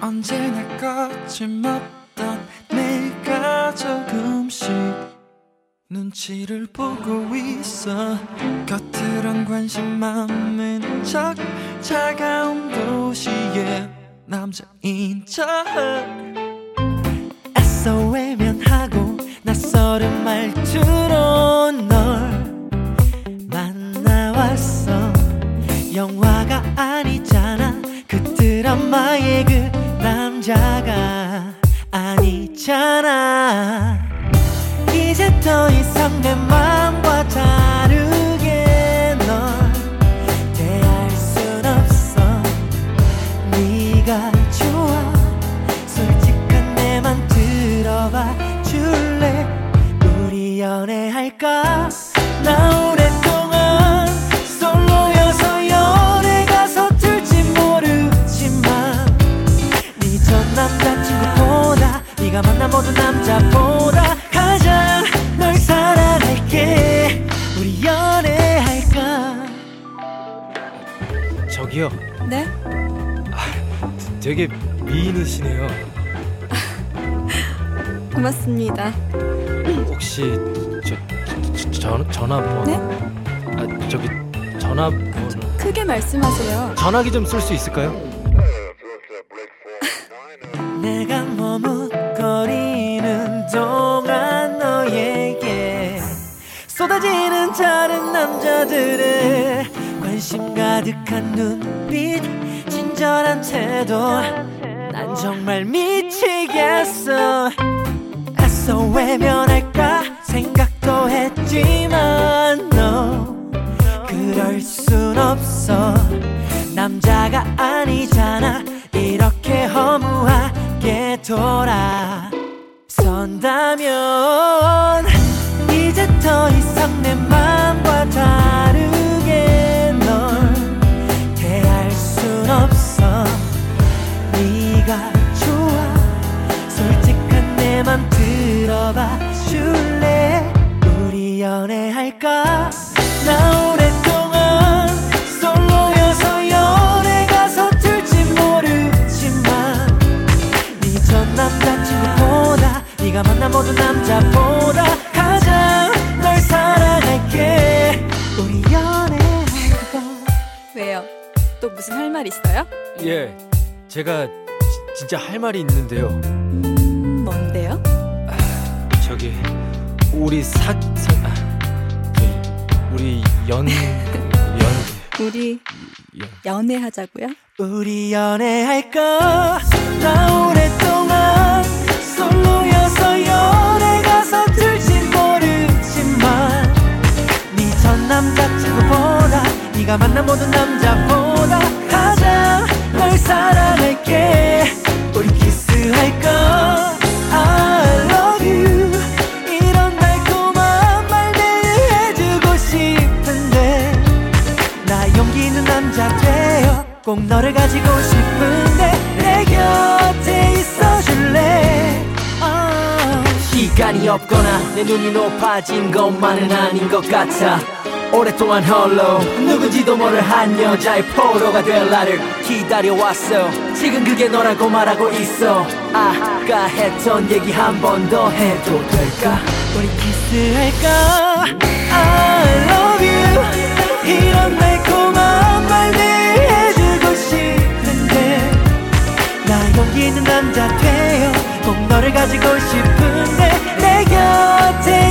언제나 거침없던 내가 조금씩 눈치를 보고 있어. 겉으론 관심 많은 척 차가운 도시의 남자인 척 애써 외면하고 낯설은 말투로 널 만나왔어. 영화가 아니잖아. 그 드라마의 그 남자가 아니잖아. 이제 더 이상 내 맘과 다르게 널 대할 순 없어. 네가 좋아. 솔직한 내 맘 들어봐 줄래? 우리 연애할까? 나 오랫동안 솔로여서 연애가 서툴지 모르지만 네 전 남자친구보다 네가 만난 모든 남자보다 가장 널 사랑할게. 우리 연애할까? 저기요. 네? 되게 미인이시네요. 고맙습니다. 혹시 전화번호? 네? 저기 전화번호. 크게 말씀하세요. 전화기 좀 쓸 수 있을까요? 내가 머뭇거리는 동안 너에게 쏟아지는 다른 남자들의 관심 가득한 눈빛, 친절한 태도, 난 정말 미치겠어. 애써 외면할까 생각도 했지만 너 그럴 순 없어. 남자가 아니잖아. 이렇게 허무하게 돌아선다면 이제 더 이상 내 맘과 다르게 널 대할 순 없어. 네가 좋아. 솔직한 내 맘 들어봐 줄래? 우리 연애할까? 나 오랫동안 솔로여서 연애가 서툴지 모르지만 네 전 남자친구보다 네가 만난 모든 남자보다 가장 널 사랑할게. 우리 연애할까? 왜요? 또 무슨 할 말 있어요? 예, 제가 진짜 할 말이 있는데요. 뭔데요? 저기 우리 우리 우리 연애하자고요? 우리 연애할까? 나 오랫동안 솔로여서 연애가 서툴지 모르지만 네 전 남자친구보다 네가 만난 모든 남자보다 가장 널 사랑할게. 우리 키스할까? I love you. 이런 달콤한 말 매일 해주고 싶은데 나 용기 있는 남자 되어 꼭 너를 가지고 싶은데 내 곁에 있어줄래? 시간이 없거나 내 눈이 높아진 것만은 아닌 것 같아. 오랫동안 홀로 누군지도 모를 한 여자의 포로가 될 나를 기다려왔어. 지금 그게 너라고 말하고 있어. 아까 했던 얘기 한 번 더 해도 될까? 우리 키스할까? I love you. 이런 달콤한 말 매일 해주고 싶은데 나 용기 있는 남자 되어 꼭 너를 가지고 싶은데 내 곁에